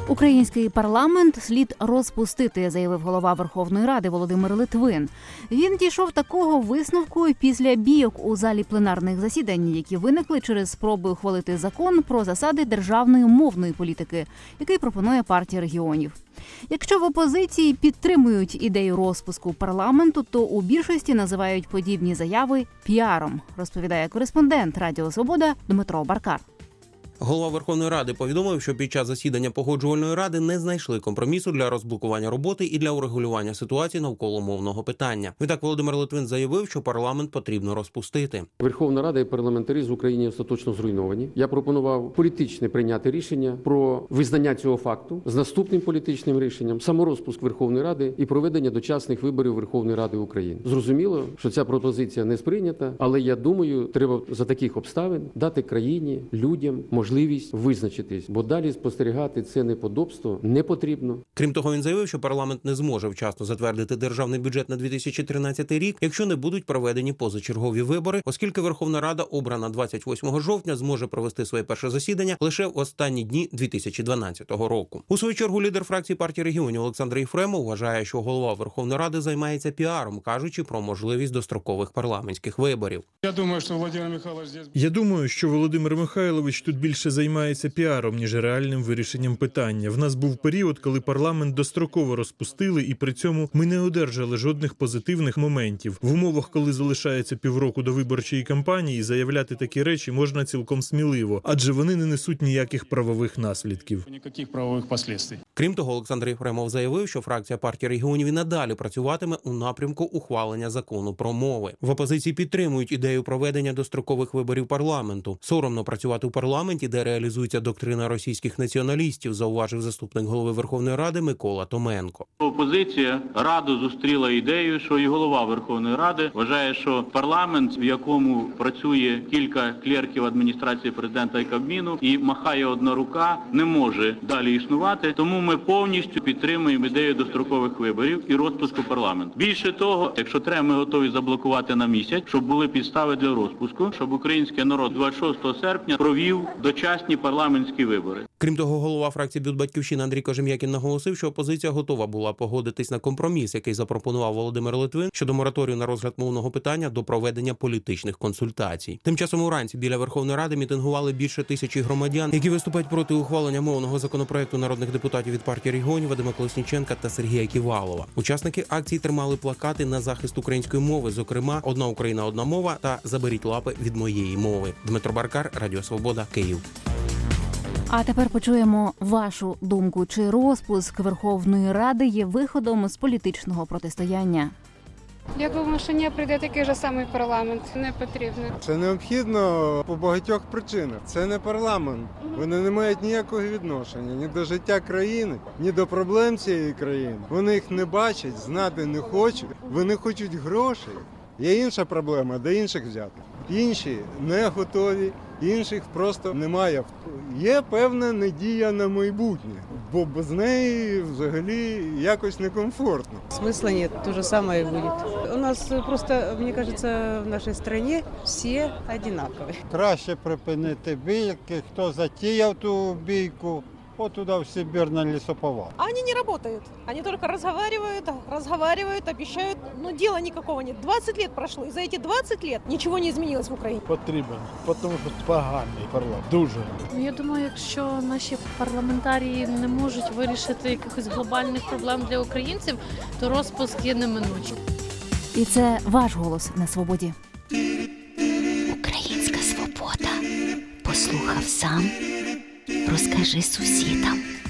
Український парламент слід розпустити, заявив голова Верховної Ради Володимир Литвин. Він дійшов такого висновку після бійок у залі пленарних засідань, які виникли через спроби ухвалити закон про засади державної мовної політики, який пропонує партія регіонів. Якщо в опозиції підтримують ідею розпуску парламенту, то у більшості називають подібні заяви піаром, розповідає кореспондент Радіо Свобода Дмитро Баркар. Голова Верховної Ради повідомив, що під час засідання Погоджувальної ради не знайшли компромісу для розблокування роботи і для урегулювання ситуації навколо мовного питання. Відтак Володимир Литвин заявив, що парламент потрібно розпустити. Верховна Рада і парламентаризм в Україні остаточно зруйновані. Я пропонував політичне прийняти рішення про визнання цього факту з наступним політичним рішенням, саморозпуск Верховної Ради і проведення дочасних виборів Верховної Ради України. Зрозуміло, що ця пропозиція не сприйнята, але я думаю, треба за таких обставин дати країні, людям можливість визначитись, бо далі спостерігати це неподобство не потрібно. Крім того, він заявив, що парламент не зможе вчасно затвердити державний бюджет на 2013 рік, якщо не будуть проведені позачергові вибори, оскільки Верховна Рада, обрана 28 жовтня, зможе провести своє перше засідання лише в останні дні 2012 року. У свою чергу лідер фракції партії регіонів Олександр Єфремов вважає, що голова Верховної Ради займається піаром, кажучи про можливість дострокових парламентських виборів. Я думаю, що Володимир Михайлович тут більше займається піаром, ніж реальним вирішенням питання. В нас був період, коли парламент достроково розпустили, і при цьому ми не одержали жодних позитивних моментів. В умовах, коли залишається півроку до виборчої кампанії, заявляти такі речі можна цілком сміливо, адже вони не несуть ніяких правових наслідків. Крім того, Олександр Єфремов заявив, що фракція партії регіонів і надалі працюватиме у напрямку ухвалення закону про мови. В опозиції підтримують ідею проведення дострокових виборів парламенту. Соромно працювати у парламенті, де реалізується доктрина російських націоналістів, зауважив заступник голови Верховної Ради Микола Томенко. Опозиція радо зустріла ідею, що і голова Верховної Ради вважає, що парламент, в якому працює кілька клерків адміністрації президента і Кабміну, і махає одна рука, не може далі існувати. Тому ми повністю підтримуємо ідею дострокових виборів і розпуску парламенту. Більше того, якщо треба, ми готові заблокувати на місяць, щоб були підстави для розпуску, щоб український народ 26 серпня провів дочасні парламентські вибори. Крім того, голова фракції «Батьківщина» Андрій Кожем'якін наголосив, що опозиція готова була погодитись на компроміс, який запропонував Володимир Литвин щодо мораторію на розгляд мовного питання до проведення політичних консультацій. Тим часом уранці біля Верховної Ради мітингували більше 1000 громадян, які виступають проти ухвалення мовного законопроекту народних депутатів від партії регіонів Вадима Колесніченка та Сергія Ківалова. Учасники акції тримали плакати на захист української мови, зокрема «Одна Україна, одна мова» та «Заберіть лапи від моєї мови». Дмитро Баркар, Радіо Свобода, Київ. А тепер почуємо вашу думку. Чи розпуск Верховної Ради є виходом з політичного протистояння? Я думаю, що не прийде такий же самий парламент. Не потрібно. Це необхідно по багатьох причинах. Це не парламент. Вони не мають ніякого відношення ні до життя країни, ні до проблем цієї країни. Вони їх не бачать, знати не хочуть. Вони хочуть грошей. Є інша проблема, де інших взяти. Інші не готові, інших просто немає. Є певна надія на майбутнє, бо без неї взагалі якось некомфортно. Смысла нет, то же самое будет. У нас просто, мне кажется, в нашей стране все одинаковые. Краще припинити бійки, хто затіяв ту бійку, от туда в Сибирь на лесоповал. Они не работают. Они только разговаривают, обещают, но дела никакого нет. 20 лет прошло, и за эти 20 лет ничего не изменилось в Україні. Потрібен, тому що поганий парламент, дуже. Я думаю, якщо наші парламентарії не можуть вирішити якихось глобальних проблем для українців, то розпуск є неминучим. І це ваш голос на свободі. Українська свобода. Послухав сам, розкажи сусідам.